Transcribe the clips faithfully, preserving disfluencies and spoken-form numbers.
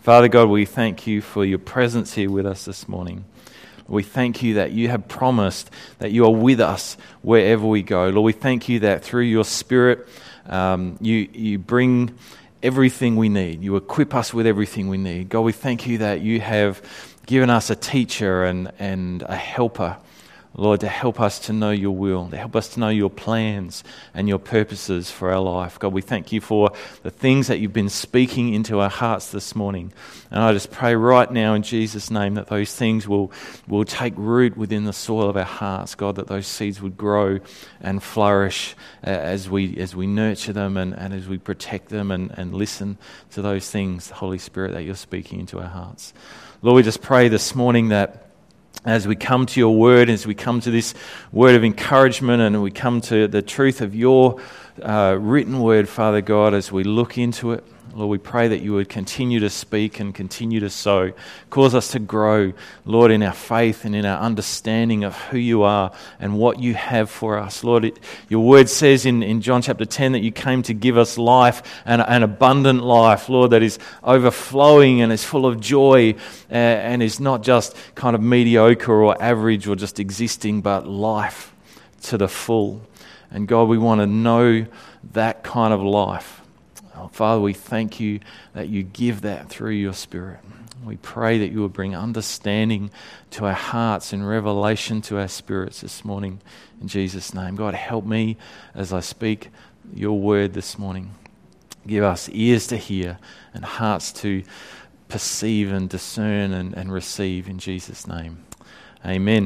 Father God, we thank you for your presence here with us this morning. We thank you that you have promised that you are with us wherever we go. Lord, we thank you that through your Spirit, um, you, you bring everything we need. You equip us with everything we need. God, we thank you that you have given us a teacher and, and a helper, Lord, to help us to know your will, to help us to know your plans and your purposes for our life. God, we thank you for the things that you've been speaking into our hearts this morning. And I just pray right now in Jesus' name that those things will, will take root within the soil of our hearts, God, that those seeds would grow and flourish uh, as we as we nurture them and, and as we protect them and, and listen to those things, the Holy Spirit, that you're speaking into our hearts. Lord, we just pray this morning that as we come to your word, as we come to this word of encouragement and we come to the truth of your uh, written word, Father God, as we look into it, Lord, we pray that you would continue to speak and continue to sow. Cause us to grow, Lord, in our faith and in our understanding of who you are and what you have for us. Lord, it, your word says in, in John chapter ten that you came to give us life, and an abundant life, Lord, that is overflowing and is full of joy uh, and is not just kind of mediocre or average or just existing, but life to the full. And God, we want to know that kind of life. Father, we thank you that you give that through your Spirit. We pray that you will bring understanding to our hearts and revelation to our spirits this morning in Jesus' name. God, help me as I speak your word this morning. Give us ears to hear and hearts to perceive and discern and, and receive in Jesus' name. Amen.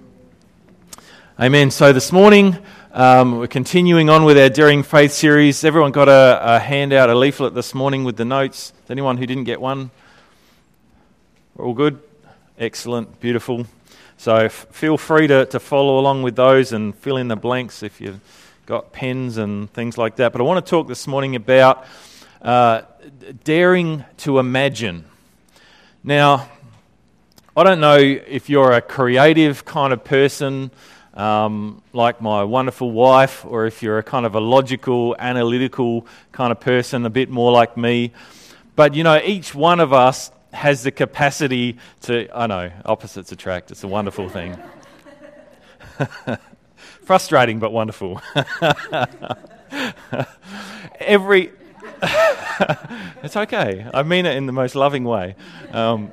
Amen. So this morning, Um, we're continuing on with our Daring Faith series. Everyone got a, a handout, a leaflet this morning with the notes? Anyone who didn't get one? We're all good? Excellent, beautiful. So f- feel free to, to follow along with those and fill in the blanks if you've got pens and things like that. But I want to talk this morning about uh, daring to imagine. Now, I don't know if you're a creative kind of person, Um, like my wonderful wife, or if you're a kind of a logical, analytical kind of person, a bit more like me. But, you know, each one of us has the capacity to, I know, opposites attract. It's a wonderful thing. Frustrating, but wonderful. Every... It's okay. I mean it in the most loving way. Um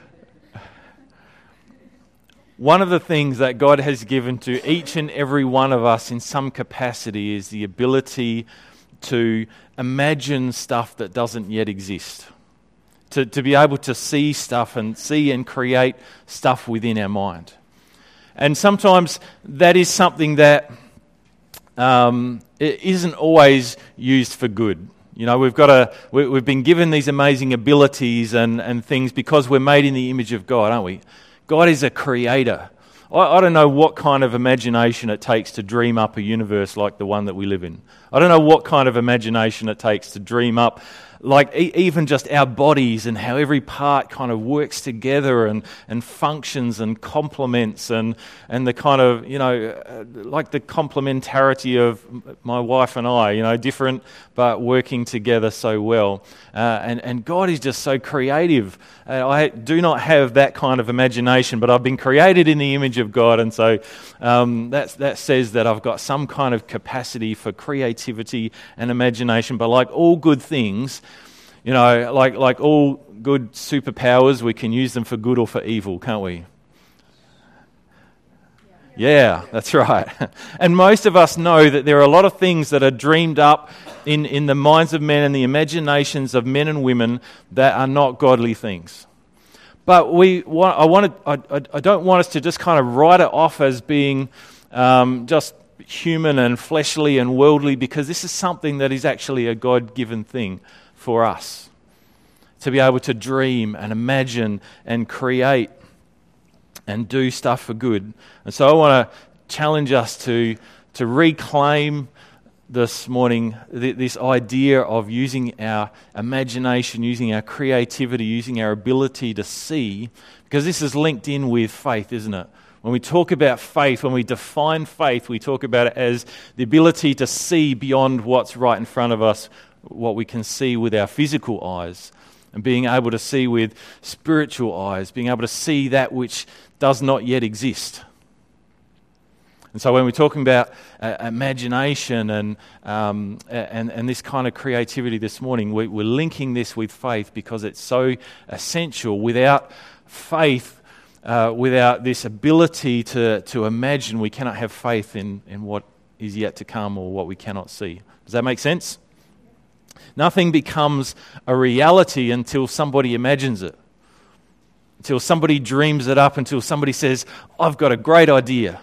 One of the things that God has given to each and every one of us in some capacity is the ability to imagine stuff that doesn't yet exist. To, to be able to see stuff and see and create stuff within our mind. And sometimes that is something that um, it isn't always used for good. You know, we've got a, we, we've been given these amazing abilities and, and things because we're made in the image of God, aren't we? God is a creator. I, I don't know what kind of imagination it takes to dream up a universe like the one that we live in. I don't know what kind of imagination it takes to dream up like e- even just our bodies and how every part kind of works together and, and functions and complements and, and the kind of, you know, uh, like the complementarity of my wife and I, you know, different but working together so well. Uh, and, and God is just so creative. Uh, I do not have that kind of imagination, but I've been created in the image of God, and so um, that's, that says that I've got some kind of capacity for creativity and imagination. But like all good things, you know, like like all good superpowers, we can use them for good or for evil, can't we? Yeah, that's right. And most of us know that there are a lot of things that are dreamed up in, in the minds of men and the imaginations of men and women that are not godly things. But we, want, I wanted, I, I don't want us to just kind of write it off as being um, just human and fleshly and worldly, because this is something that is actually a God-given thing for us. To be able to dream and imagine and create and do stuff for good. And so I want to challenge us to, to reclaim this morning th- this idea of using our imagination, using our creativity, using our ability to see, because this is linked in with faith, isn't it? When we talk about faith, when we define faith, we talk about it as the ability to see beyond what's right in front of us, what we can see with our physical eyes. and being able to see with spiritual eyes, being able to see that which does not yet exist. And so when we're talking about uh, imagination and, um, and and this kind of creativity this morning, we, we're linking this with faith because it's so essential. Without faith, uh, without this ability to, to imagine, we cannot have faith in, in what is yet to come or what we cannot see. Does that make sense? Nothing becomes a reality until somebody imagines it, until somebody dreams it up, until somebody says, I've got a great idea.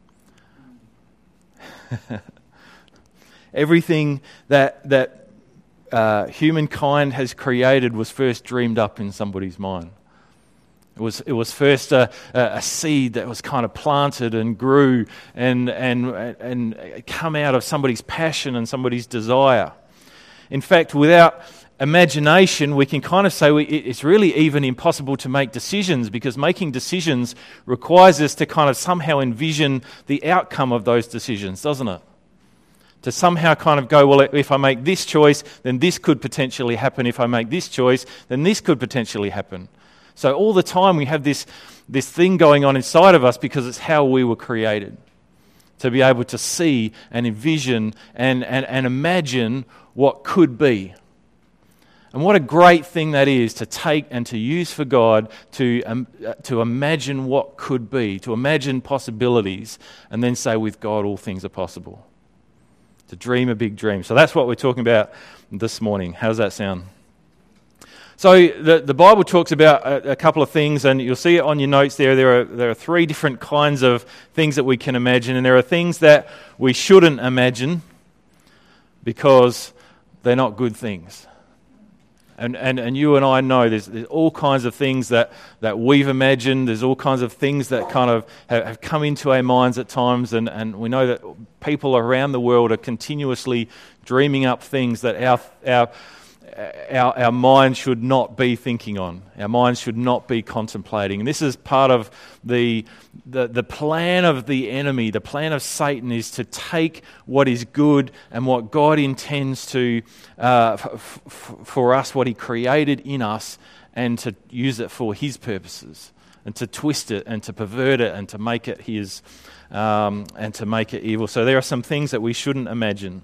Everything that that uh, humankind has created was first dreamed up in somebody's mind. It was it was first a, a seed that was kind of planted and grew and and and come out of somebody's passion and somebody's desire. In fact, without imagination, we can kind of say we, it's really even impossible to make decisions, because making decisions requires us to kind of somehow envision the outcome of those decisions, doesn't it? To somehow kind of go, well, if I make this choice, then this could potentially happen. If I make this choice, then this could potentially happen. So all the time we have this, this thing going on inside of us because it's how we were created. To be able to see and envision and, and, and imagine what could be. And what a great thing that is to take and to use for God to, um, to imagine what could be, to imagine possibilities, and then say with God all things are possible. To dream a big dream. So that's what we're talking about this morning. How does that sound? So the, the Bible talks about a, a couple of things, and you'll see it on your notes there. There are, there are three different kinds of things that we can imagine, and there are things that we shouldn't imagine because they're not good things. And, and and you and I know there's, there's all kinds of things that, that we've imagined. There's all kinds of things that kind of have, have come into our minds at times, and, and we know that people around the world are continuously dreaming up things that our our our, our minds should not be thinking on. Our minds should not be contemplating. And this is part of the, the the plan of the enemy. The plan of Satan is to take what is good and what God intends to uh, f- f- for us, what He created in us, and to use it for His purposes, and to twist it and to pervert it and to make it His, um, and to make it evil. So there are some things that we shouldn't imagine.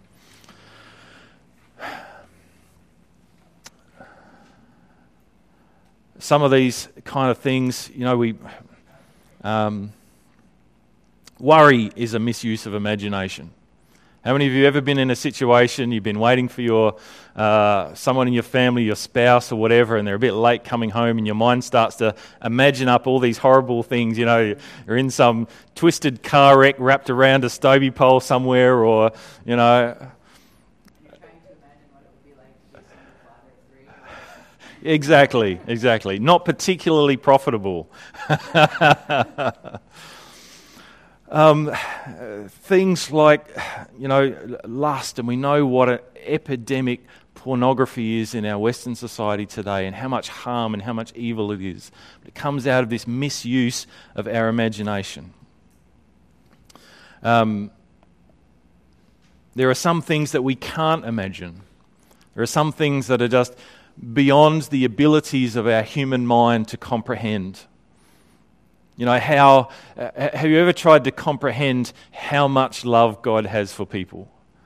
Some of these kind of things, you know, we um, worry is a misuse of imagination. How many of you ever been in a situation, you've been waiting for your uh, someone in your family, your spouse or whatever, and they're a bit late coming home, and your mind starts to imagine up all these horrible things. You know, you're in some twisted car wreck wrapped around a Stobie pole somewhere, or, you know... Exactly, exactly. Not particularly profitable. um, things like, you know, lust, and we know what an epidemic pornography is in our Western society today, and how much harm and how much evil it is. It comes out of this misuse of our imagination. Um, there are some things that we can't imagine. There are some things that are just beyond the abilities of our human mind to comprehend. You know, how uh, have you ever tried to comprehend how much love God has for people?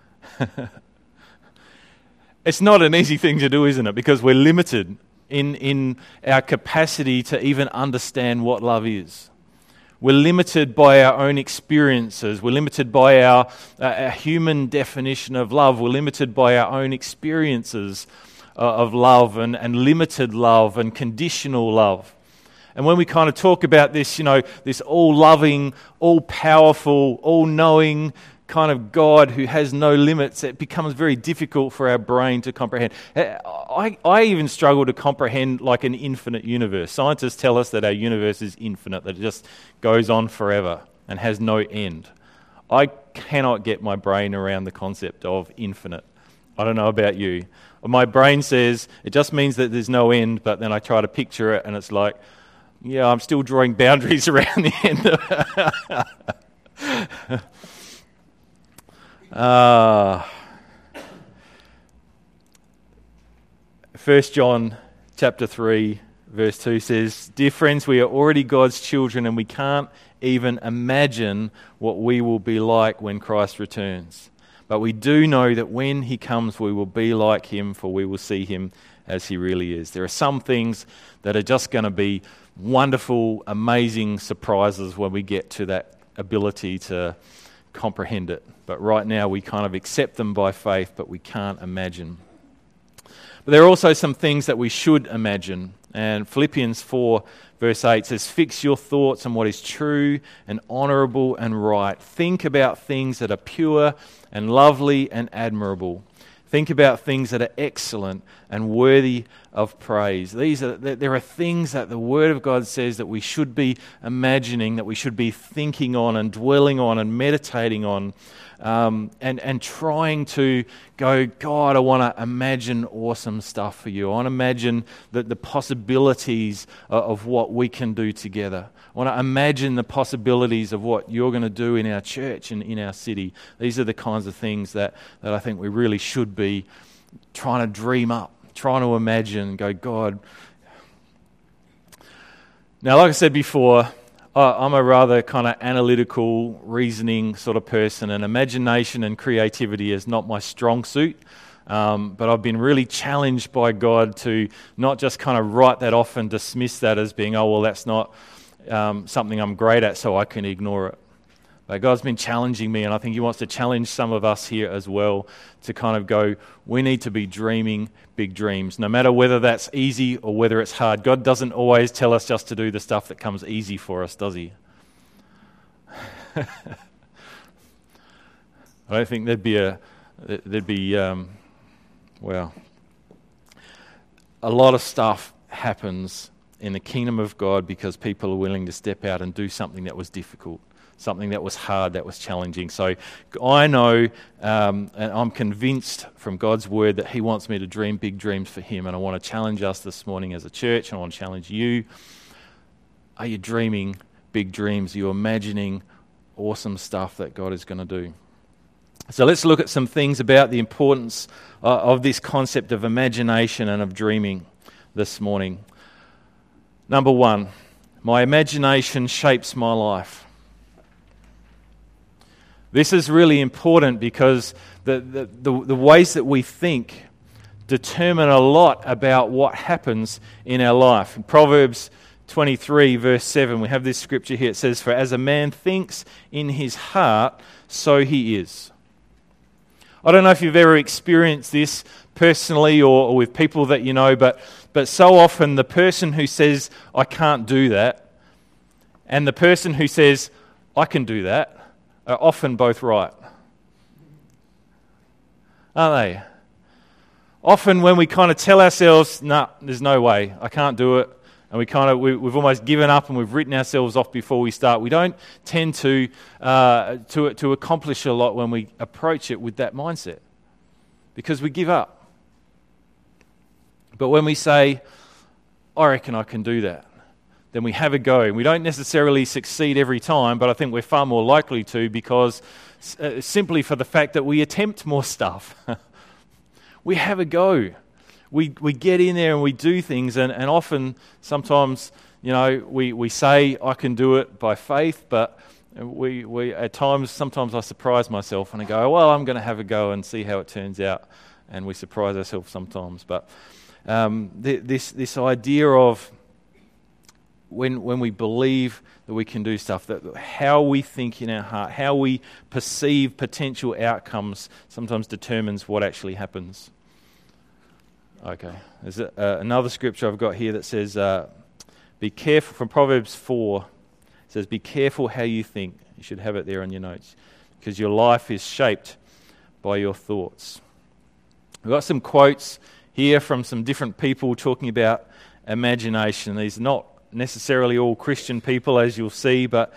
It's not an easy thing to do, isn't it? Because we're limited in, in our capacity to even understand what love is. We're limited by our own experiences. We're limited by our, uh, our human definition of love. We're limited by our own experiences of love and, and limited love and conditional love. And when we kind of talk about this, you know, this all-loving, all-powerful, all-knowing kind of God who has no limits, it becomes very difficult for our brain to comprehend. I, I even struggle to comprehend like an infinite universe. Scientists tell us that our universe is infinite, that it just goes on forever and has no end. I cannot get my brain around the concept of infinite. I don't know about you. My brain says it just means that there's no end, but then I try to picture it and it's like, yeah, I'm still drawing boundaries around the end of it. uh, First John chapter three, verse two says, "Dear friends, we are already God's children and we can't even imagine what we will be like when Christ returns. But we do know that when he comes, we will be like him, for we will see him as he really is." There are some things that are just going to be wonderful, amazing surprises when we get to that ability to comprehend it. But right now we kind of accept them by faith, but we can't imagine. But there are also some things that we should imagine. And Philippians four verse eight says, "Fix your thoughts on what is true and honourable and right. Think about things that are pure and lovely and admirable. Think about things that are excellent and worthy of praise." These are there are things that the Word of God says that we should be imagining, that we should be thinking on and dwelling on and meditating on, um, and and trying to go, "God, I want to imagine awesome stuff for you. I want to imagine the, the possibilities of, of what we can do together. I want to imagine the possibilities of what you're going to do in our church and in our city." These are the kinds of things that, that I think we really should be trying to dream up, trying to imagine, go, "God." Now, like I said before, I'm a rather kind of analytical, reasoning sort of person, and imagination and creativity is not my strong suit. Um, but I've been really challenged by God to not just kind of write that off and dismiss that as being, "Oh, well, that's not um, something I'm great at, so I can ignore it." But God's been challenging me, and I think he wants to challenge some of us here as well to kind of go, we need to be dreaming big dreams, no matter whether that's easy or whether it's hard. God doesn't always tell us just to do the stuff that comes easy for us, does he? I don't think there'd be a, there'd be, um, well, a lot of stuff happens in the kingdom of God because people are willing to step out and do something that was difficult, something that was hard, that was challenging. So I know, um, and I'm convinced from God's word that he wants me to dream big dreams for him, and I want to challenge us this morning as a church, and I want to challenge you. Are you dreaming big dreams? Are you imagining awesome stuff that God is going to do? So let's look at some things about the importance uh, of this concept of imagination and of dreaming this morning. Number one, my imagination shapes my life. This is really important because the, the, the, the ways that we think determine a lot about what happens in our life. In Proverbs twenty-three, verse seven, we have this scripture here. It says, "For as a man thinks in his heart, so he is." I don't know if you've ever experienced this personally or, or with people that you know, but, but so often the person who says, "I can't do that," and the person who says, "I can do that," are often both right. Aren't they? Often when we kind of tell ourselves, "Nah, there's no way, I can't do it," and we kind of, we, we've almost given up and we've written ourselves off before we start, we don't tend to, uh, to, to accomplish a lot when we approach it with that mindset, because we give up. But when we say, "I reckon I can do that," then we have a go. We don't necessarily succeed every time, but I think we're far more likely to, because uh, simply for the fact that we attempt more stuff. We have a go. We we get in there and we do things, and, and often, sometimes, you know, we, we say, "I can do it" by faith, but we, we at times, sometimes I surprise myself and I go, "Well, I'm going to have a go and see how it turns out," and we surprise ourselves sometimes. But um, th- this this idea of When when we believe that we can do stuff, that how we think in our heart, how we perceive potential outcomes sometimes determines what actually happens. Okay, there's a, uh, another scripture I've got here that says, uh, be careful, from Proverbs four, it says, "Be careful how you think." You should have it there on your notes, because your life is shaped by your thoughts. We've got some quotes here from some different people talking about imagination. These are not necessarily all Christian people, as you'll see, but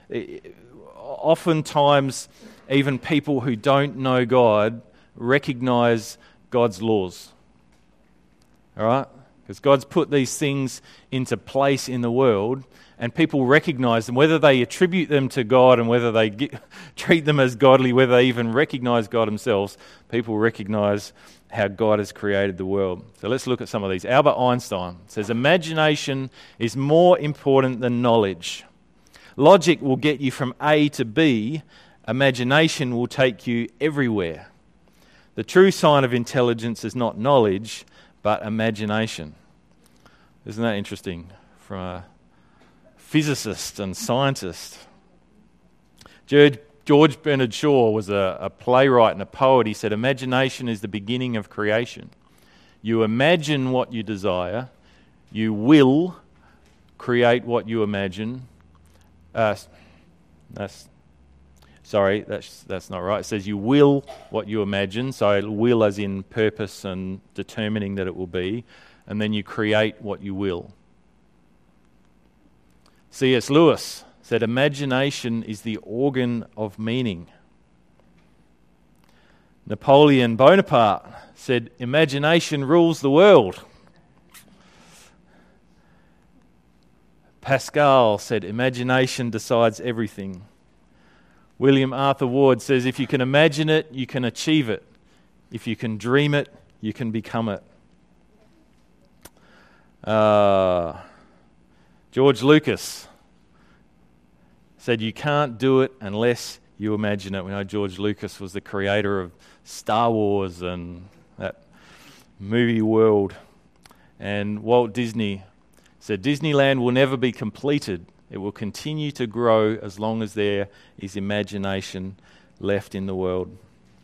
oftentimes even people who don't know God recognize God's laws. All right? Because God's put these things into place in the world, and people recognize them, whether they attribute them to God and whether they get, treat them as godly, whether they even recognize God themselves, people recognize how God has created the world. So let's look at some of these. Albert Einstein says, imagination is more important than knowledge. Logic will get you from A to B. Imagination will take you everywhere. The true sign of intelligence is not knowledge, but imagination. Isn't that interesting? From a physicist and scientist. George, George Bernard Shaw was a, a playwright and a poet. He said, imagination is the beginning of creation. You imagine what you desire. You will create what you imagine. Uh, that's Sorry, that's that's not right. It says you will what you imagine, so will as in purpose and determining that it will be, and then you create what you will. C S Lewis said, imagination is the organ of meaning. Napoleon Bonaparte said, imagination rules the world. Pascal said, imagination decides everything. William Arthur Ward says, if you can imagine it, you can achieve it. If you can dream it, you can become it. Uh, George Lucas said, you can't do it unless you imagine it. We know George Lucas was the creator of Star Wars and that movie world. And Walt Disney said, Disneyland will never be completed. It will continue to grow as long as there is imagination left in the world.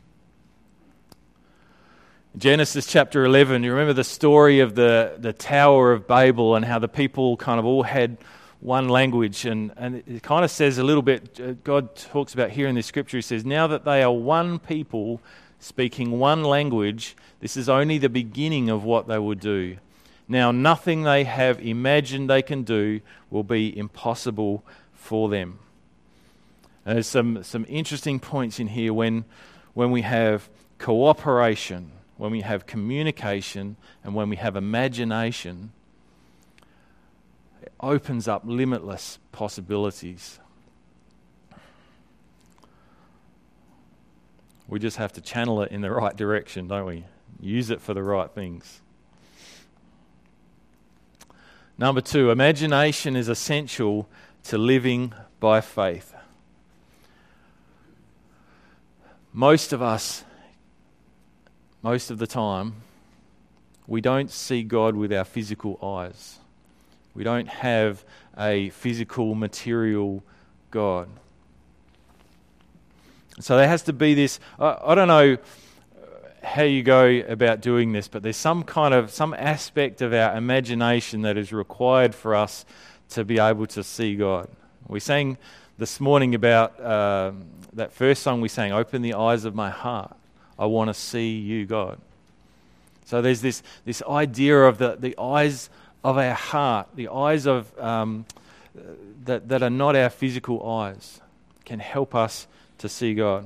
Genesis chapter eleven, you remember the story of the, the Tower of Babel and how the people kind of all had one language. And, and it kind of says a little bit, God talks about here in this scripture, he says, now that they are one people speaking one language, this is only the beginning of what they will do. Now, nothing they have imagined they can do will be impossible for them. And there's some, some interesting points in here when, when we have cooperation, when we have communication, and when we have imagination. It opens up limitless possibilities. We just have to channel it in the right direction, don't we? Use it for the right things. Number two, imagination is essential to living by faith. Most of us, most of the time, we don't see God with our physical eyes. We don't have a physical, material God. So there has to be this, I, I don't know how you go about doing this, but there's some kind of, some aspect of our imagination that is required for us to be able to see God. We sang this morning about uh, that first song we sang, Open the Eyes of My Heart. I want to see you, God. So there's this this idea of the, the eyes of our heart, the eyes of um, that, that are not our physical eyes, can help us to see God.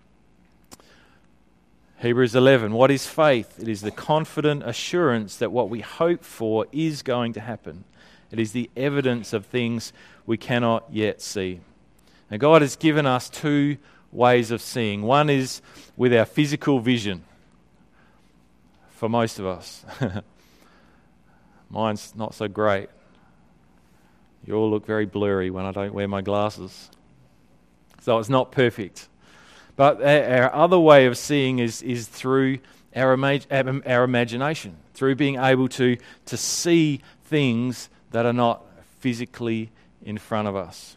Hebrews eleven, what is faith? It is the confident assurance that what we hope for is going to happen. It is the evidence of things we cannot yet see. Now God has given us two ways of seeing. One is with our physical vision, for most of us. Mine's not so great. You all look very blurry when I don't wear my glasses. So it's not perfect. But our other way of seeing is is through our, imag- our imagination, through being able to, to see things that are not physically in front of us.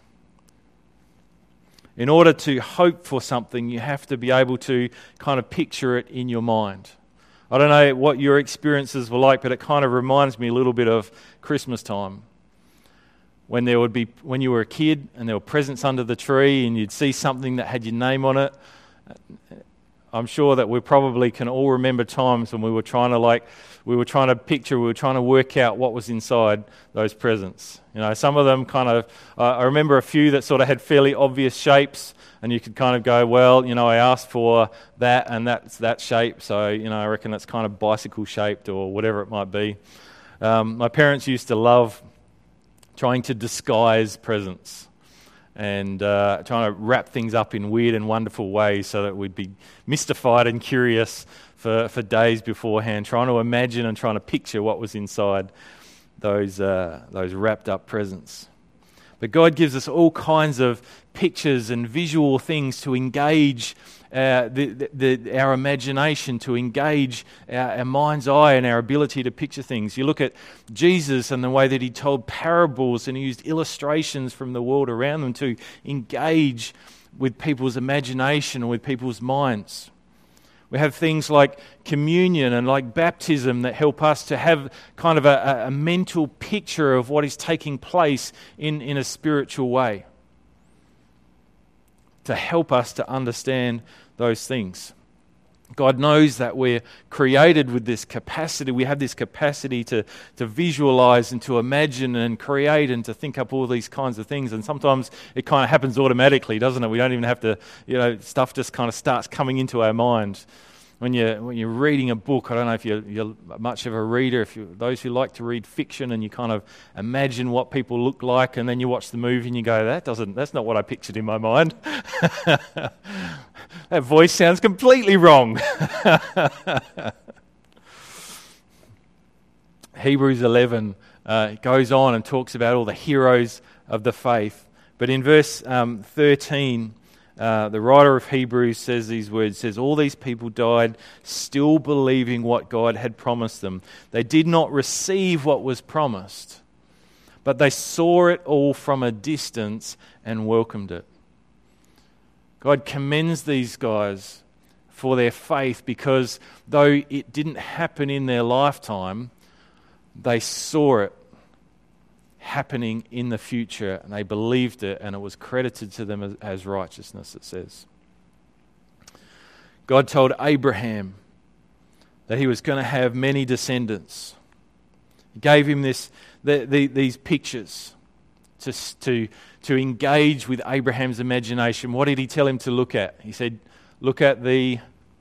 In order to hope for something, you have to be able to kind of picture it in your mind. I don't know what your experiences were like, but it kind of reminds me a little bit of Christmas time. When there would be, when you were a kid and there were presents under the tree and you'd see something that had your name on it. I'm sure that we probably can all remember times when we were trying to like, we were trying to picture, we were trying to work out what was inside those presents. You know, some of them kind of, uh, I remember a few that sort of had fairly obvious shapes, and you could kind of go, well, you know, I asked for that and that's that shape, so, you know, I reckon it's kind of bicycle shaped or whatever it might be. Um, my parents used to love trying to disguise presents and uh, trying to wrap things up in weird and wonderful ways so that we'd be mystified and curious for, for days beforehand, trying to imagine and trying to picture what was inside those uh, those wrapped up presents. But God gives us all kinds of pictures and visual things to engage uh, the, the, the, our imagination, to engage our, our mind's eye and our ability to picture things. You look at Jesus and the way that he told parables and he used illustrations from the world around them to engage with people's imagination and with people's minds. We have things like communion and like baptism that help us to have kind of a, a mental picture of what is taking place in, in a spiritual way, to help us to understand those things. God knows that we're created with this capacity. We have this capacity to, to visualize and to imagine and create and to think up all these kinds of things. And sometimes it kind of happens automatically, doesn't it? We don't even have to, you know, stuff just kind of starts coming into our mind. When you're, when you're reading a book, I don't know if you're, you're much of a reader, if you those who like to read fiction and you kind of imagine what people look like and then you watch the movie and you go, that doesn't, that's not what I pictured in my mind. That voice sounds completely wrong. Hebrews eleven uh, goes on and talks about all the heroes of the faith. But in verse um, thirteen, uh, the writer of Hebrews says these words, says, all these people died still believing what God had promised them. They did not receive what was promised, but they saw it all from a distance and welcomed it. God commends these guys for their faith because though it didn't happen in their lifetime, they saw it happening in the future and they believed it and it was credited to them as, as righteousness, it says. God told Abraham that he was going to have many descendants. He gave him this the, the, these pictures to, to, to engage with Abraham's imagination. What did he tell him to look at? He said, look at the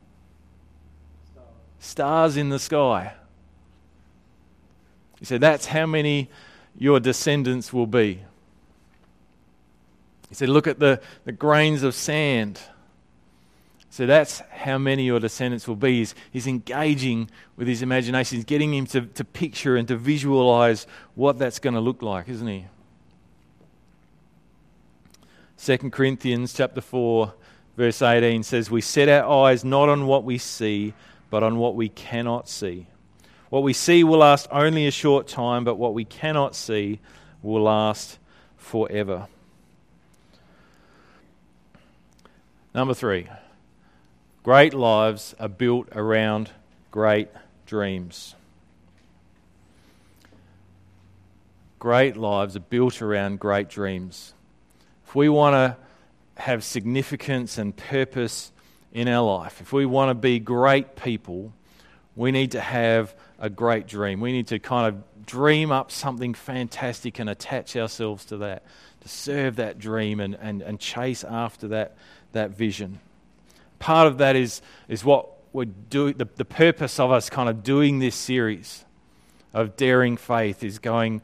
stars in the sky. He said, that's how many your descendants will be. He said, look at the, the grains of sand. So that's how many your descendants will be. He's, he's engaging with his imagination. He's getting him to, to picture and to visualize what that's going to look like, isn't he? Second Corinthians chapter four, verse eighteen says, we set our eyes not on what we see, but on what we cannot see. What we see will last only a short time, but what we cannot see will last forever. Number three, great lives are built around great dreams. Great lives are built around great dreams. If we want to have significance and purpose in our life, if we want to be great people, we need to have a great dream. We need to kind of dream up something fantastic and attach ourselves to that, to serve that dream and, and, and chase after that, that vision. Part of that is, is what we're doing, the, the purpose of us kind of doing this series of Daring Faith is going,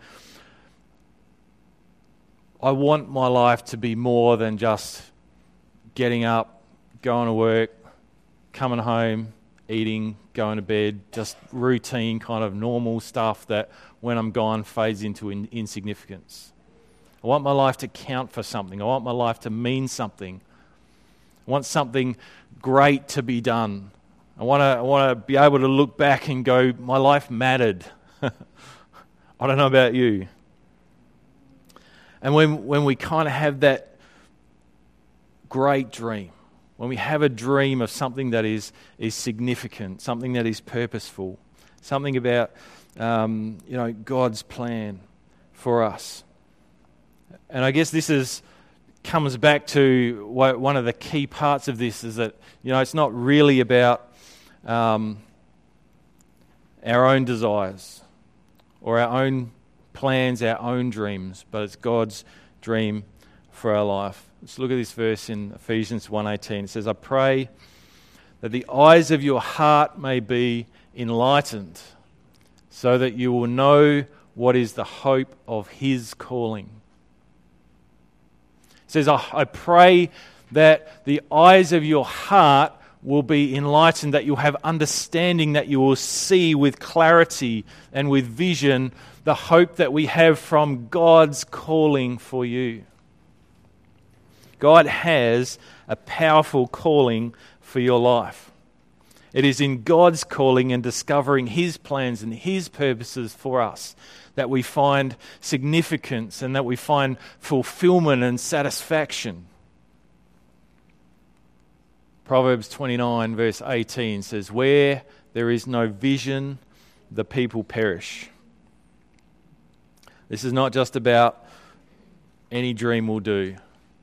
I want my life to be more than just getting up, going to work, coming home, eating, going to bed, just routine kind of normal stuff that when I'm gone fades into in, insignificance. I want my life to count for something. I want my life to mean something. I want something great to be done. I want to I want to be able to look back and go, my life mattered. I don't know about you. And when when we kind of have that great dream, when we have a dream of something that is is significant, something that is purposeful, something about um, you know God's plan for us, and I guess this is comes back to one of the key parts of this is that you know it's not really about um, our own desires or our own plans, our own dreams, but it's God's dream for our life. Let's look at this verse in Ephesians one eighteen. It says, I pray that the eyes of your heart may be enlightened so that you will know what is the hope of his calling. It says, I, I pray that the eyes of your heart will be enlightened, that you'll have understanding, that you will see with clarity and with vision the hope that we have from God's calling for you. God has a powerful calling for your life. It is in God's calling and discovering his plans and his purposes for us that we find significance and that we find fulfillment and satisfaction. Proverbs twenty-nine verse eighteen says, where there is no vision, the people perish. This is not just about any dream will do.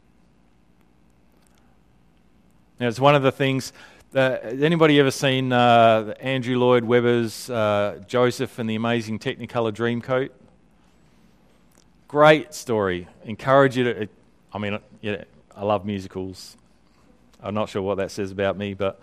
Now, it's one of the things. Uh, has anybody ever seen uh, Andrew Lloyd Webber's uh, Joseph and the Amazing Technicolor Dreamcoat? Great story. Encourage you to. I mean, yeah, I love musicals. I'm not sure what that says about me, but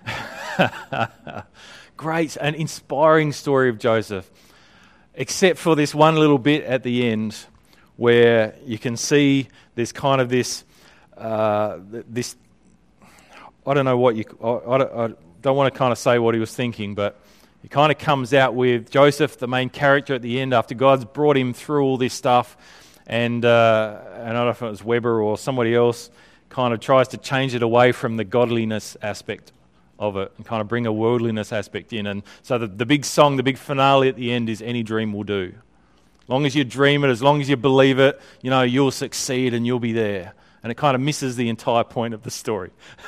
great and inspiring story of Joseph. Except for this one little bit at the end, where you can see there's kind of this uh, this. I don't know what you... I, I, I don't want to kind of say what he was thinking, but he kind of comes out with Joseph, the main character at the end, after God's brought him through all this stuff, and, uh, and I don't know if it was Weber or somebody else, kind of tries to change it away from the godliness aspect of it and kind of bring a worldliness aspect in. And so the, the big song, the big finale at the end is Any Dream Will Do. As long as you dream it, as long as you believe it, you know, you'll succeed and you'll be there. And it kind of misses the entire point of the story.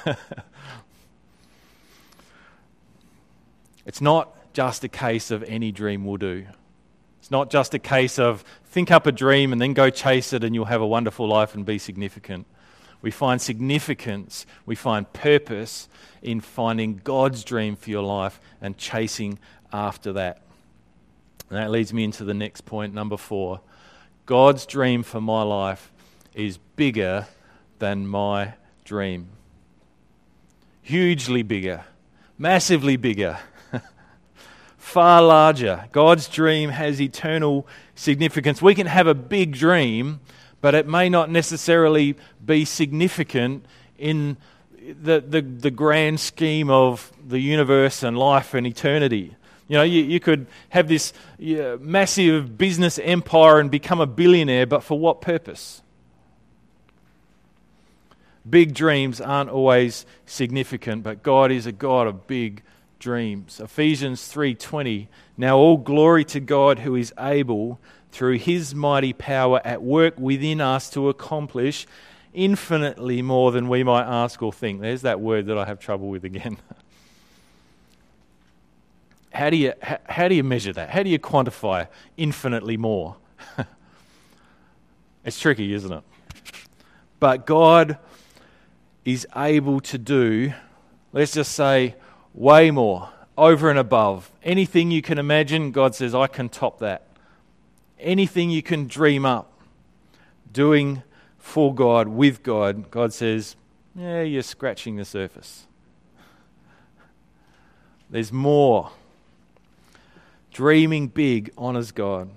It's not just a case of any dream will do. It's not just a case of think up a dream and then go chase it and you'll have a wonderful life and be significant. We find significance, we find purpose in finding God's dream for your life and chasing after that. And that leads me into the next point, number four. God's dream for my life is bigger than my dream. Hugely bigger, massively bigger, far larger. God's dream has eternal significance. We can have a big dream, but it may not necessarily be significant in the, the, the grand scheme of the universe and life and eternity. You know, you, you could have this yeah, massive business empire and become a billionaire, but for what purpose? Big dreams aren't always significant, but God is a God of big dreams. Ephesians three twenty, now all glory to God who is able, through his mighty power at work within us, to accomplish infinitely more than we might ask or think. There's that word that I have trouble with again. How do you how, how do you measure that? How do you quantify infinitely more? It's tricky, isn't it? But God is able to do, let's just say, way more, over and above. Anything you can imagine, God says, I can top that. Anything you can dream up, doing for God, with God, God says, yeah, you're scratching the surface. There's more. Dreaming big honours God.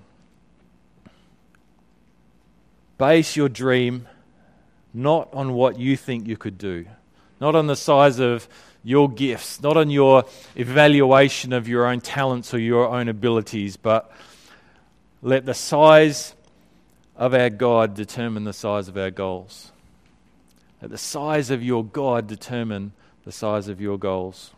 Base your dream not on what you think you could do, not on the size of your gifts, not on your evaluation of your own talents or your own abilities, but let the size of our God determine the size of our goals. Let the size of your God determine the size of your goals.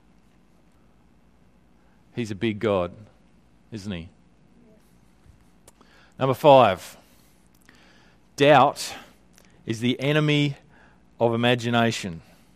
He's a big God, isn't he? Number five, doubt is the enemy of imagination.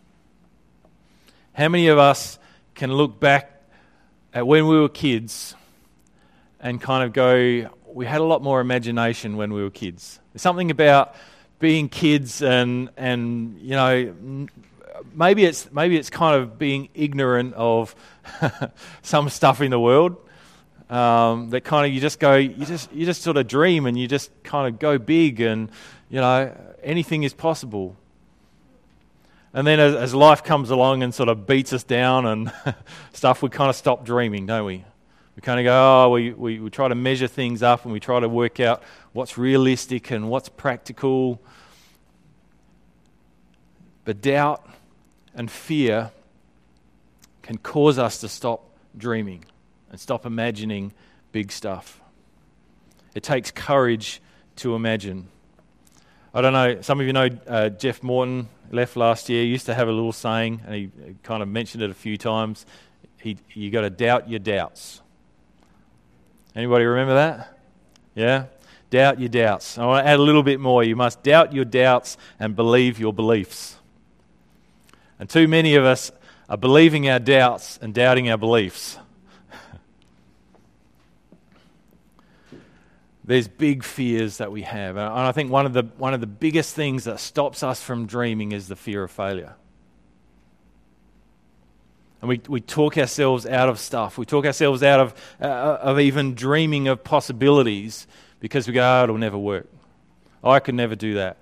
How many of us can look back at when we were kids and kind of go, we had a lot more imagination when we were kids. There's something about being kids and, and you know, maybe it's maybe it's kind of being ignorant of some stuff in the world. Um, that kind of you just go, you just you just sort of dream and you just kind of go big and, you know, anything is possible. And then as, as life comes along and sort of beats us down and stuff, we kind of stop dreaming, don't we? We kind of go, oh, we, we, we try to measure things up and we try to work out what's realistic and what's practical. But doubt and fear can cause us to stop dreaming and stop imagining big stuff. It takes courage to imagine. I don't know, some of you know uh, Jeff Morton, left last year. He used to have a little saying, and he kind of mentioned it a few times. He, you got to doubt your doubts. Anybody remember that? Yeah? Doubt your doubts. I want to add a little bit more. You must doubt your doubts and believe your beliefs. And too many of us are believing our doubts and doubting our beliefs. There's big fears that we have. And I think one of the one of the biggest things that stops us from dreaming is the fear of failure. And we, we talk ourselves out of stuff. We talk ourselves out of uh, of even dreaming of possibilities because we go, oh, it'll never work. Oh, I could never do that.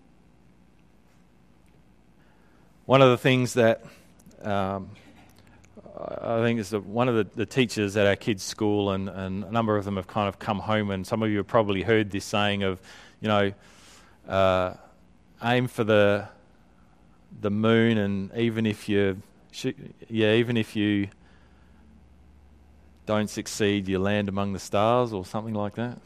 One of the things that um, I think is the, one of the, the teachers at our kids' school, and, and a number of them have kind of come home, and some of you have probably heard this saying of, you know, uh, aim for the the moon, and even if you, yeah, even if you don't succeed, you land among the stars, or something like that.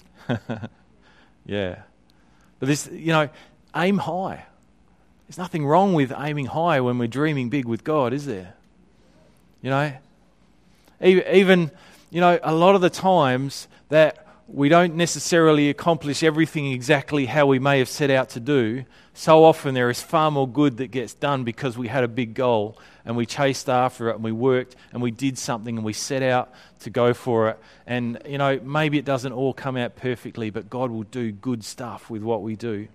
Yeah, but this, you know, aim high. There's nothing wrong with aiming high when we're dreaming big with God, is there? You know, even, you know, a lot of the times that we don't necessarily accomplish everything exactly how we may have set out to do, so often there is far more good that gets done because we had a big goal and we chased after it and we worked and we did something and we set out to go for it. And, you know, maybe it doesn't all come out perfectly, but God will do good stuff with what we do.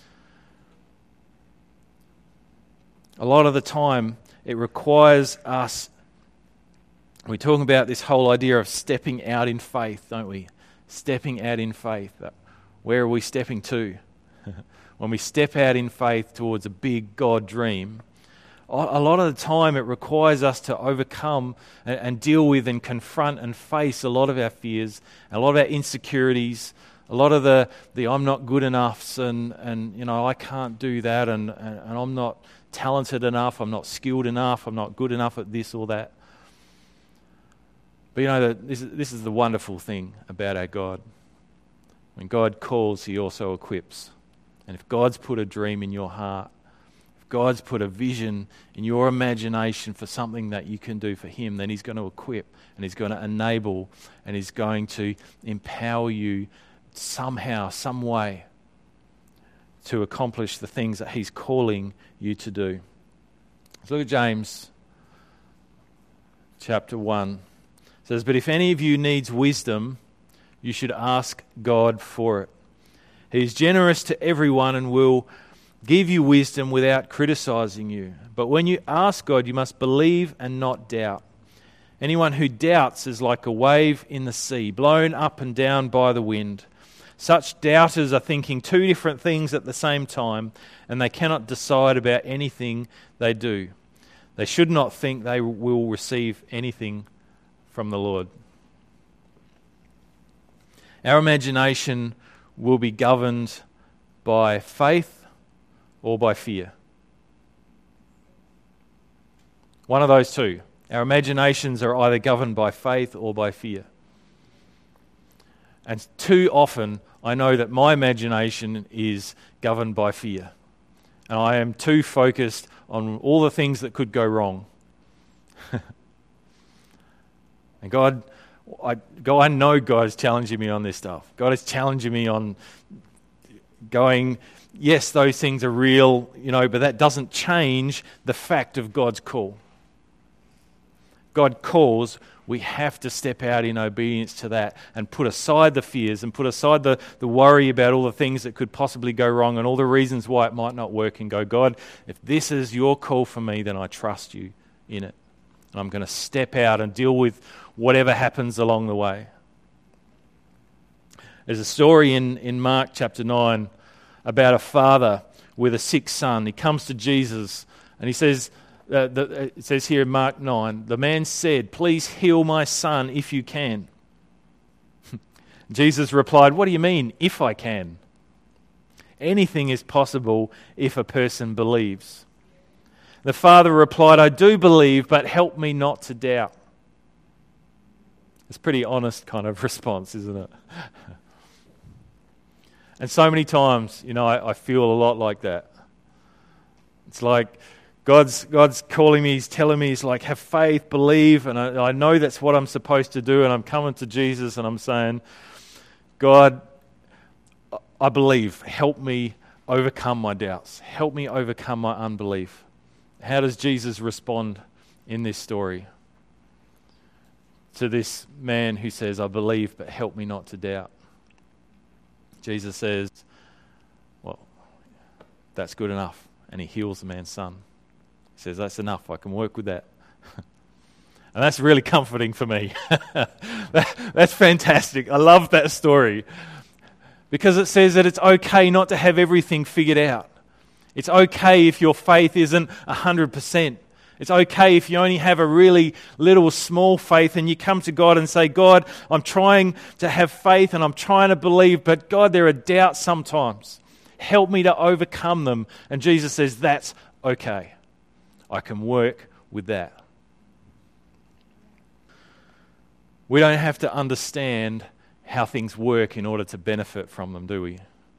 A lot of the time, it requires us. We're talking about this whole idea of stepping out in faith, don't we? Stepping out in faith. Where are we stepping to? When we step out in faith towards a big God dream, a lot of the time it requires us to overcome and, and deal with and confront and face a lot of our fears, a lot of our insecurities, a lot of the, the I'm not good enoughs and, and you know, I can't do that and, and, and I'm not talented enough, I'm not skilled enough, I'm not good enough at this or that. But you know, the, this, this is the wonderful thing about our God. When God calls, He also equips. And if God's put a dream in your heart, if God's put a vision in your imagination for something that you can do for Him, then He's going to equip and He's going to enable and He's going to empower you somehow, some way to accomplish the things that He's calling you to do. Let's look at James chapter one. It says, but if any of you needs wisdom, you should ask God for it. He is generous to everyone and will give you wisdom without criticizing you. But when you ask God, you must believe and not doubt. Anyone who doubts is like a wave in the sea, blown up and down by the wind. Such doubters are thinking two different things at the same time, and they cannot decide about anything they do. They should not think they will receive anything from the Lord. Our imagination will be governed by faith or by fear. One of those two. Our imaginations are either governed by faith or by fear. And too often, I know that my imagination is governed by fear. And I am too focused on all the things that could go wrong. And God, I, God, I know God is challenging me on this stuff. God is challenging me on going, yes, those things are real, you know, but that doesn't change the fact of God's call. God calls, we have to step out in obedience to that and put aside the fears and put aside the, the worry about all the things that could possibly go wrong and all the reasons why it might not work, and go, God, if this is your call for me, then I trust you in it. And I'm going to step out and deal with whatever happens along the way. There's a story in, in Mark chapter nine about a father with a sick son. He comes to Jesus and he says, uh, the, it says here in Mark nine, the man said, "Please heal my son if you can." Jesus replied, "What do you mean, if I can? Anything is possible if a person believes." The father replied, "I do believe, but help me not to doubt." It's a pretty honest kind of response, isn't it? And so many times, you know, I, I feel a lot like that. It's like God's God's calling me, He's telling me, He's like, have faith, believe, and I, I know that's what I'm supposed to do, and I'm coming to Jesus and I'm saying, God, I believe, help me overcome my doubts. Help me overcome my unbelief. How does Jesus respond in this story to this man who says, I believe, but help me not to doubt? Jesus says, well, that's good enough. And He heals the man's son. He says, that's enough. I can work with that. And that's really comforting for me. that, that's fantastic. I love that story. Because it says that it's okay not to have everything figured out. It's okay if your faith isn't one hundred percent. It's okay if you only have a really little small faith and you come to God and say, God, I'm trying to have faith and I'm trying to believe, but God, there are doubts sometimes. Help me to overcome them. And Jesus says, that's okay. I can work with that. We don't have to understand how things work in order to benefit from them, do we?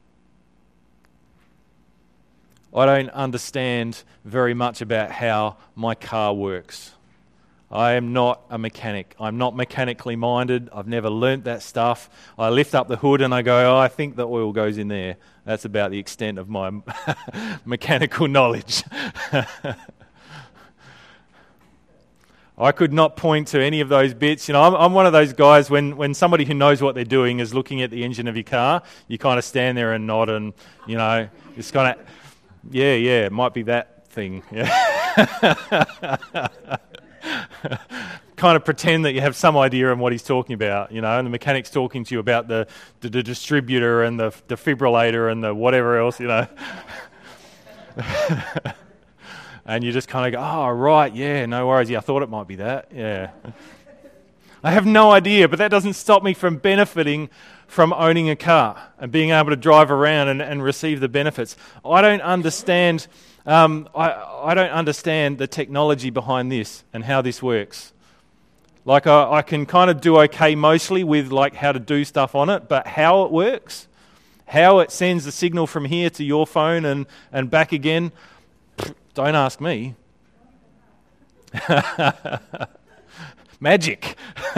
I don't understand very much about how my car works. I am not a mechanic. I'm not mechanically minded. I've never learnt that stuff. I lift up the hood and I go, oh, I think the oil goes in there. That's about the extent of my mechanical knowledge. I could not point to any of those bits. You know, I'm, I'm one of those guys, when, when somebody who knows what they're doing is looking at the engine of your car, you kind of stand there and nod and, you know, it's kind of, yeah, yeah, it might be that thing. Yeah. Kind of pretend that you have some idea on what he's talking about, you know, and the mechanic's talking to you about the, the, the distributor and the defibrillator and the whatever else, you know. And you just kind of go, oh, right, yeah, no worries. Yeah, I thought it might be that, yeah. I have no idea, but that doesn't stop me from benefiting from owning a car and being able to drive around and, and receive the benefits. I don't understand. Um, I I don't understand the technology behind this and how this works. Like I, I can kind of do okay mostly with like how to do stuff on it, but how it works, how it sends the signal from here to your phone and, and back again, don't ask me. Magic.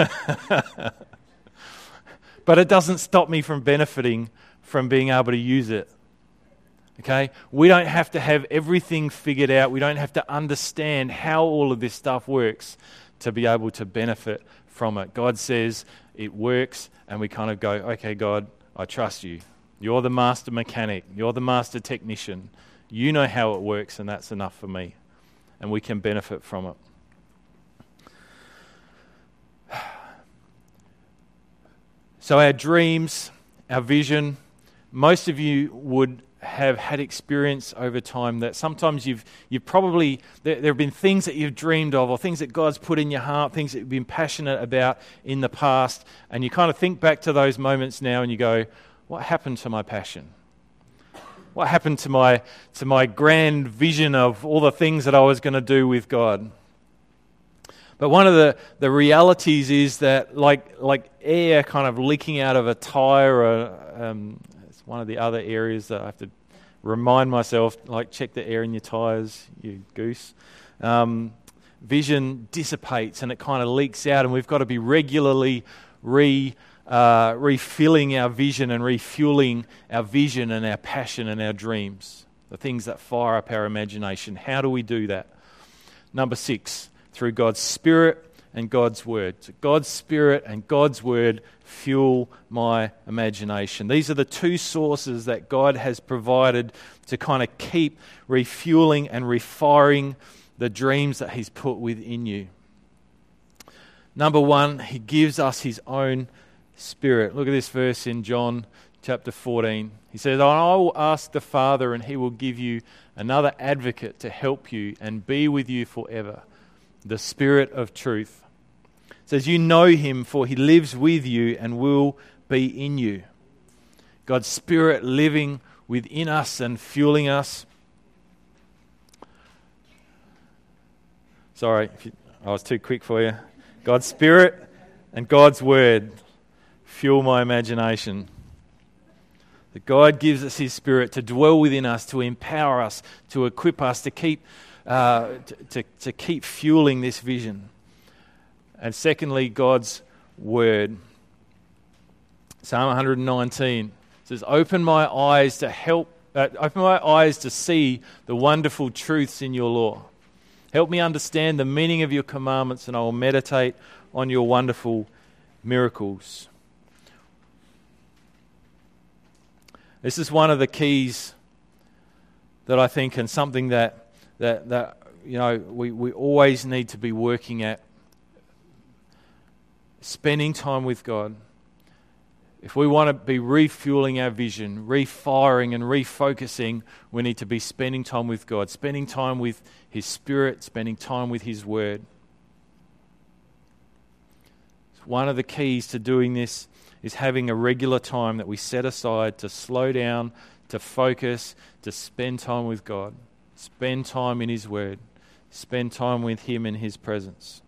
But it doesn't stop me from benefiting from being able to use it. Okay? We don't have to have everything figured out. We don't have to understand how all of this stuff works to be able to benefit from it. God says it works, and we kind of go, okay, God, I trust you. You're the master mechanic. You're the master technician. You know how it works, and that's enough for me. And we can benefit from it. So our dreams, our vision, most of you would have had experience over time that sometimes you've you've probably, there, there have been things that you've dreamed of or things that God's put in your heart, things that you've been passionate about in the past, and you kind of think back to those moments now and you go, what happened to my passion? What happened to my to my grand vision of all the things that I was going to do with God? But one of the, the realities is that like like air kind of leaking out of a tire, or, um, it's one of the other areas that I have to remind myself, like check the air in your tires, you goose. Um, vision dissipates and it kind of leaks out, and we've got to be regularly re uh, refilling our vision and refueling our vision and our passion and our dreams, the things that fire up our imagination. How do we do that? Number six, through God's Spirit and God's Word. So God's Spirit and God's Word fuel my imagination. These are the two sources that God has provided to kind of keep refueling and refiring the dreams that He's put within you. Number one, He gives us His own Spirit. Look at this verse in John chapter fourteen. He says, I will ask the Father, and he will give you another advocate to help you and be with you forever, the Spirit of truth. It says, you know him, for he lives with you and will be in you. God's Spirit living within us and fueling us. Sorry, if you, I was too quick for you. God's Spirit and God's Word fuel my imagination. That God gives us His Spirit to dwell within us, to empower us, to equip us, to keep uh, to, to, to keep fueling this vision. And secondly, God's Word. Psalm one nineteen says, "Open my eyes to help. Uh, open my eyes to see the wonderful truths in your law. Help me understand the meaning of your commandments, and I will meditate on your wonderful miracles." This is one of the keys that I think, and something that that that you know we, we always need to be working at. Spending time with God. If we want to be refueling our vision, refiring and refocusing, we need to be spending time with God, spending time with His Spirit, spending time with His Word. One of the keys to doing this is having a regular time that we set aside to slow down, to focus, to spend time with God, spend time in His Word, spend time with Him in His presence.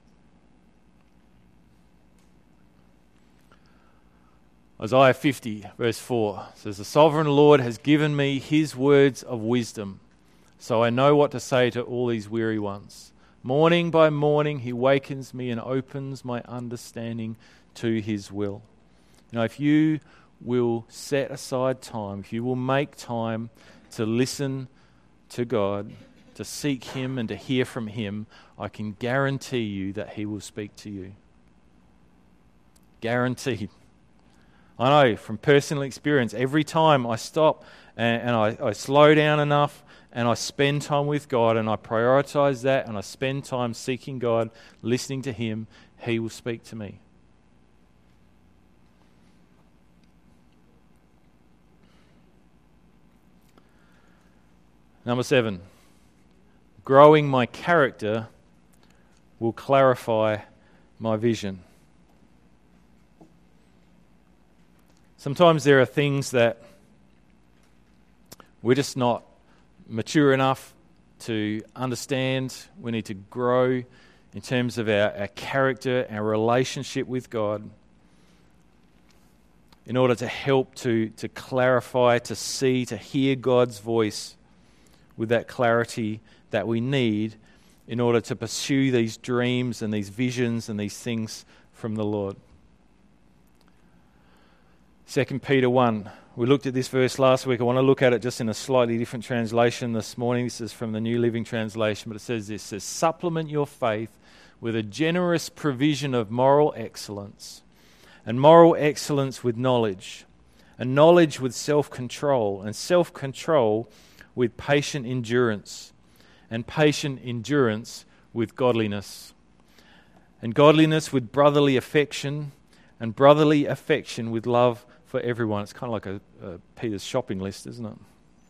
Isaiah fifty, verse four says, "The sovereign Lord has given me His words of wisdom, so I know what to say to all these weary ones. Morning by morning He wakens me and opens my understanding to His will." You know, if you will set aside time, if you will make time to listen to God, to seek Him and to hear from Him, I can guarantee you that He will speak to you. Guaranteed. I know from personal experience, every time I stop and, and I, I slow down enough and I spend time with God and I prioritize that and I spend time seeking God, listening to Him, He will speak to me. Number seven, growing my character will clarify my vision. Sometimes there are things that we're just not mature enough to understand. We need to grow in terms of our, our character, our relationship with God, in order to help to, to clarify, to see, to hear God's voice with that clarity that we need in order to pursue these dreams and these visions and these things from the Lord. Second Peter one. We looked at this verse last week. I want to look at it just in a slightly different translation this morning. This is from the New Living Translation, but it says this. It says, "Supplement your faith with a generous provision of moral excellence, and moral excellence with knowledge, and knowledge with self-control, and self-control with patient endurance, and patient endurance with godliness, and godliness with brotherly affection, and brotherly affection with love for everyone." It's kind of like a, a Peter's shopping list, isn't it?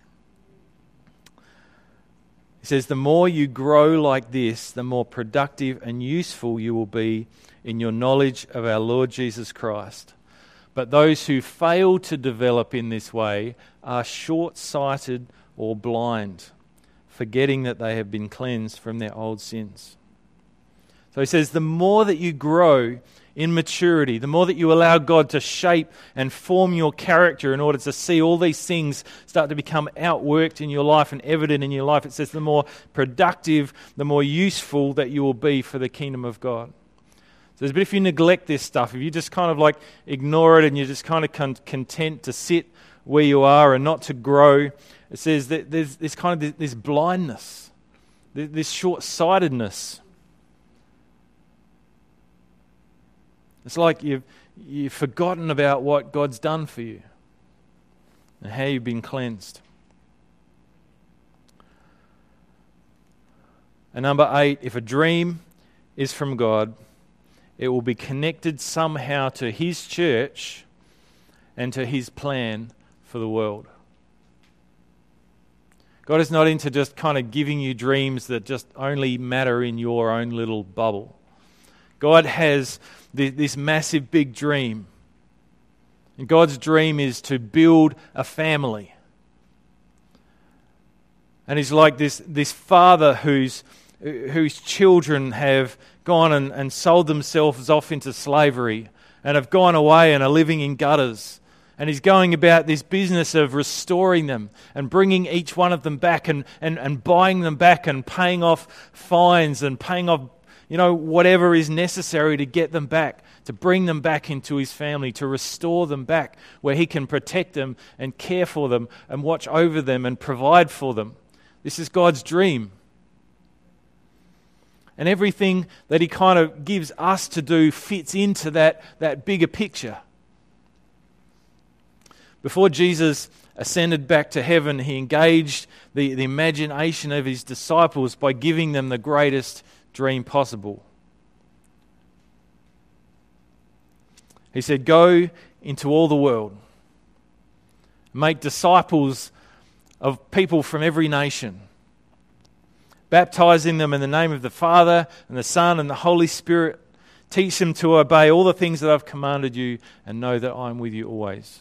He says, the more you grow like this, the more productive and useful you will be in your knowledge of our Lord Jesus Christ. But those who fail to develop in this way are short-sighted or blind, forgetting that they have been cleansed from their old sins. So he says, the more that you grow in maturity, the more that you allow God to shape and form your character in order to see all these things start to become outworked in your life and evident in your life, it says the more productive, the more useful that you will be for the kingdom of God. So, but if you neglect this stuff, if you just kind of like ignore it and you're just kind of con- content to sit where you are and not to grow, it says that there's this kind of this blindness, this short-sightedness. It's like you've, you've forgotten about what God's done for you and how you've been cleansed. And number eight, if a dream is from God, it will be connected somehow to his church and to his plan for the world. God is not into just kind of giving you dreams that just only matter in your own little bubble. God has this massive big dream. And God's dream is to build a family. And he's like this, this father whose, whose children have gone and, and sold themselves off into slavery and have gone away and are living in gutters. And he's going about this business of restoring them and bringing each one of them back and, and, and buying them back and paying off fines and paying off, you know, whatever is necessary to get them back, to bring them back into his family, to restore them back where he can protect them and care for them and watch over them and provide for them. This is God's dream. And everything that he kind of gives us to do fits into that, that bigger picture. Before Jesus ascended back to heaven, he engaged the, the imagination of his disciples by giving them the greatest dream possible. He said, "Go into all the world, make disciples of people from every nation, baptizing them in the name of the Father and the Son and the Holy Spirit. Teach them to obey all the things that I've commanded you, and know that I'm with you always."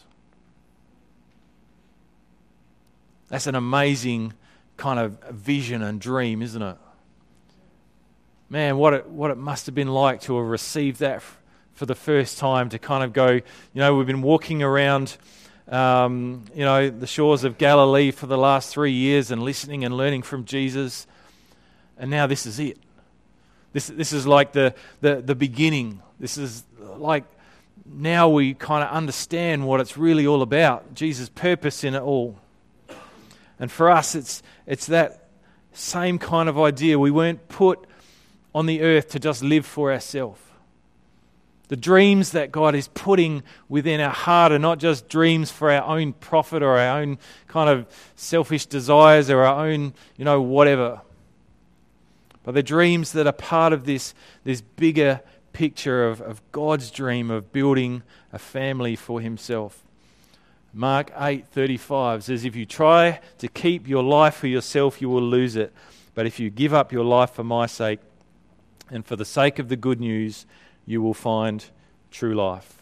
That's an amazing kind of vision and dream, isn't it? Man, what it, what it must have been like to have received that f- for the first time, to kind of go, you know, we've been walking around, um, you know, the shores of Galilee for the last three years and listening and learning from Jesus, and now this is it. This, this is like the, the, the beginning. This is like, now we kind of understand what it's really all about, Jesus' purpose in it all. And for us, it's it's that same kind of idea. We weren't put on the earth to just live for ourselves. The dreams that God is putting within our heart are not just dreams for our own profit or our own kind of selfish desires or our own, you know, whatever. But they're dreams that are part of this, this bigger picture of, of God's dream of building a family for himself. Mark eight thirty-five says, "If you try to keep your life for yourself, you will lose it. But if you give up your life for my sake and for the sake of the good news, you will find true life."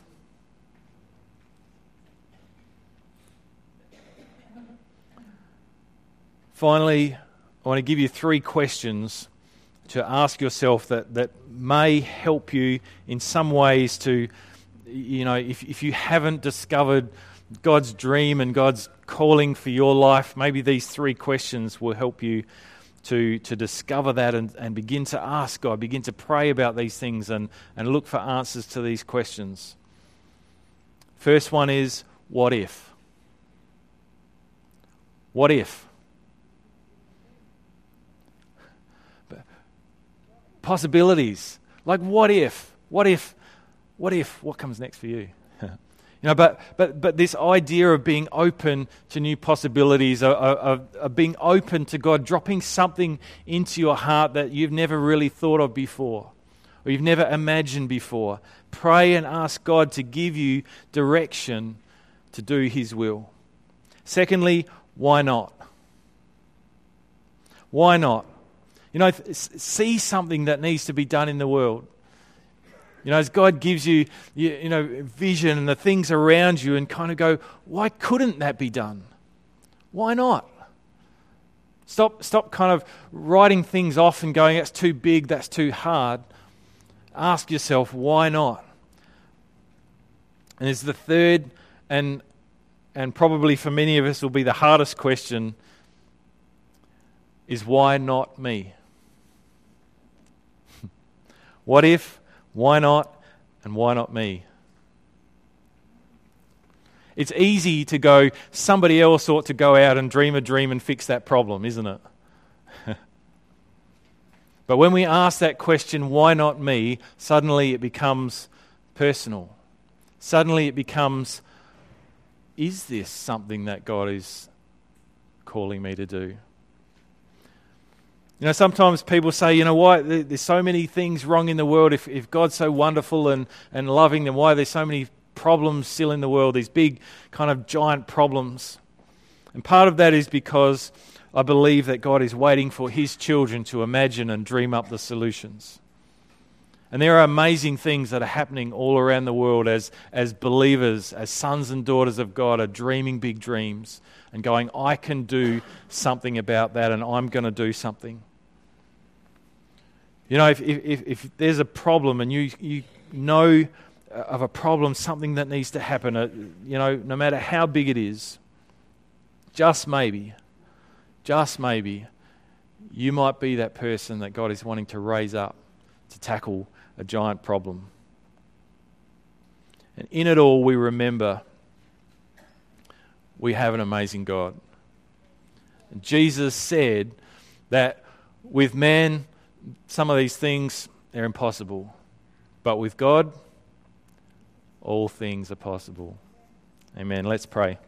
Finally, I want to give you three questions to ask yourself that, that may help you in some ways to, you know, if, if you haven't discovered God's dream and God's calling for your life, maybe these three questions will help you to, to discover that and, and begin to ask God, begin to pray about these things and, and look for answers to these questions. First one is, what if? What if? Possibilities. Like, what if? What if? What if? What comes next for you? You know, but but but this idea of being open to new possibilities, of, of, of being open to God, dropping something into your heart that you've never really thought of before, or you've never imagined before. Pray and ask God to give you direction to do His will. Secondly, why not? Why not? You know, see something that needs to be done in the world. You know, as God gives you, you, you know, vision and the things around you, and kind of go, why couldn't that be done? Why not? Stop, stop kind of writing things off and going, that's too big, that's too hard. Ask yourself, why not? And it's the third, and and probably for many of us will be the hardest question, is why not me? What if? Why not? And why not me? It's easy to go, somebody else ought to go out and dream a dream and fix that problem, isn't it? But when we ask that question, why not me? Suddenly it becomes personal. Suddenly it becomes, is this something that God is calling me to do? You know, sometimes people say, you know, why there's so many things wrong in the world. If, if God's so wonderful and, and loving, then why are there so many problems still in the world, these big kind of giant problems? And part of that is because I believe that God is waiting for his children to imagine and dream up the solutions. And there are amazing things that are happening all around the world as, as believers, as sons and daughters of God are dreaming big dreams and going, I can do something about that and I'm going to do something. You know, if, if, if there's a problem and you, you know of a problem, something that needs to happen, uh, you know, no matter how big it is, just maybe, just maybe, you might be that person that God is wanting to raise up to tackle a giant problem. And in it all, we remember we have an amazing God. And Jesus said that with man, some of these things, they're impossible. But with God, all things are possible. Amen. Let's pray.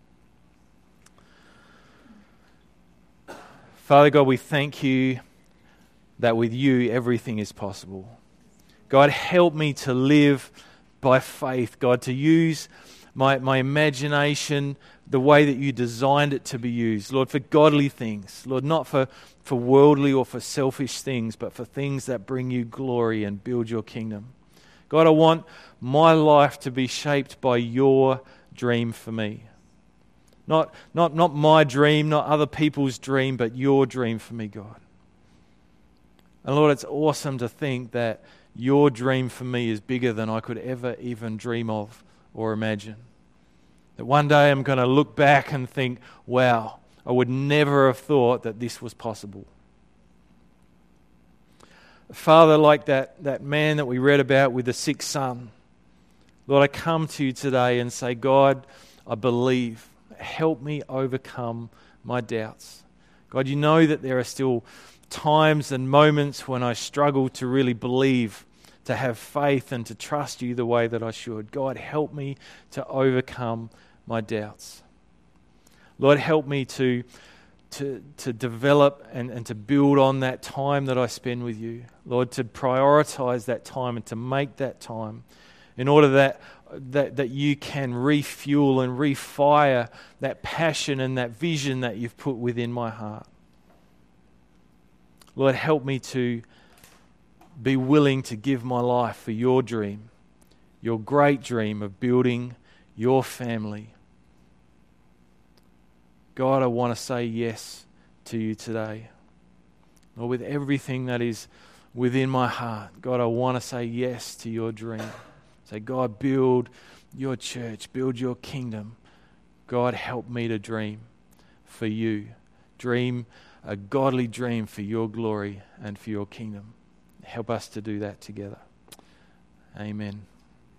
Father God, we thank you that with you everything is possible. God, help me to live by faith, God, to use my, my imagination the way that you designed it to be used, Lord, for godly things, Lord, not for, for worldly or for selfish things, but for things that bring you glory and build your kingdom. God, I want my life to be shaped by your dream for me. Not, not, not my dream, not other people's dream, but your dream for me, God. And Lord, it's awesome to think that your dream for me is bigger than I could ever even dream of or imagine. That one day I'm going to look back and think, wow, I would never have thought that this was possible. Father, like that, that man that we read about with the sick son, Lord, I come to you today and say, God, I believe. Help me overcome my doubts. God, you know that there are still times and moments when I struggle to really believe, to have faith and to trust you the way that I should. God, help me to overcome my doubts. Lord, help me to, to, to develop and, and to build on that time that I spend with you. Lord, to prioritize that time and to make that time in order that That, that you can refuel and refire that passion and that vision that you've put within my heart. Lord, help me to be willing to give my life for your dream, your great dream of building your family. God, I want to say yes to you today. Lord, with everything that is within my heart, God, I want to say yes to your dream. Say, God, build your church, build your kingdom. God, help me to dream for you. Dream a godly dream for your glory and for your kingdom. Help us to do that together. Amen.